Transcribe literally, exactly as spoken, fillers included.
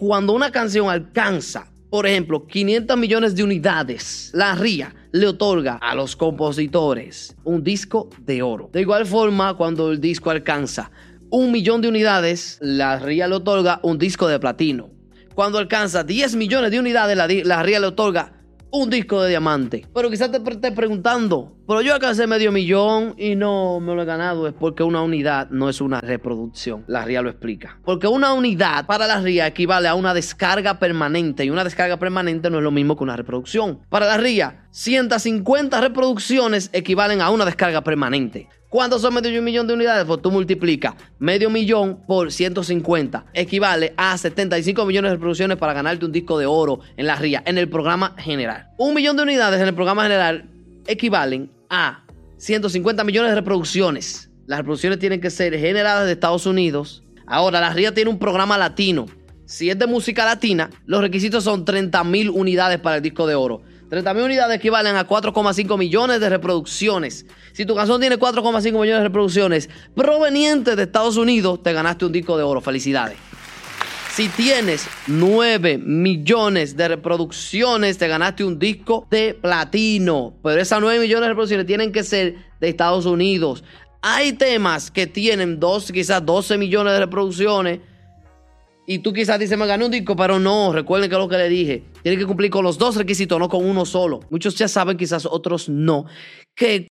cuando una canción alcanza, por ejemplo, quinientos millones de unidades, la R I A le otorga a los compositores un disco de oro. De igual forma, cuando el disco alcanza un millón de unidades, la R I A le otorga un disco de platino. Cuando alcanza diez millones de unidades, la, la R I A le otorga un disco de diamante. Pero quizás te estés preguntando, pero yo alcancé medio millón y no me lo he ganado. Es porque una unidad no es una reproducción. La R I A lo explica. Porque una unidad para la R I A equivale a una descarga permanente. Y una descarga permanente no es lo mismo que una reproducción. Para la R I A, ciento cincuenta reproducciones equivalen a una descarga permanente. ¿Cuántos son medio millón de unidades? Pues tú multiplicas medio millón por ciento cincuenta. Equivale a setenta y cinco millones de reproducciones para ganarte un disco de oro en la R I A, en el programa general. Un millón de unidades en el programa general equivalen a ciento cincuenta millones de reproducciones. Las reproducciones tienen que ser generadas de Estados Unidos. Ahora, la R I A tiene un programa latino. Si es de música latina, los requisitos son treinta mil unidades para el disco de oro. treinta mil unidades equivalen a cuatro coma cinco millones de reproducciones. Si tu canción tiene cuatro coma cinco millones de reproducciones provenientes de Estados Unidos, te ganaste un disco de oro. Felicidades. Si tienes nueve millones de reproducciones, te ganaste un disco de platino. Pero esas nueve millones de reproducciones tienen que ser de Estados Unidos. Hay temas que tienen dos, quizás doce millones de reproducciones. Y tú quizás dices, me gané un disco, pero no, recuerden que es lo que le dije. Tienen que cumplir con los dos requisitos, no con uno solo. Muchos ya saben, quizás otros no, que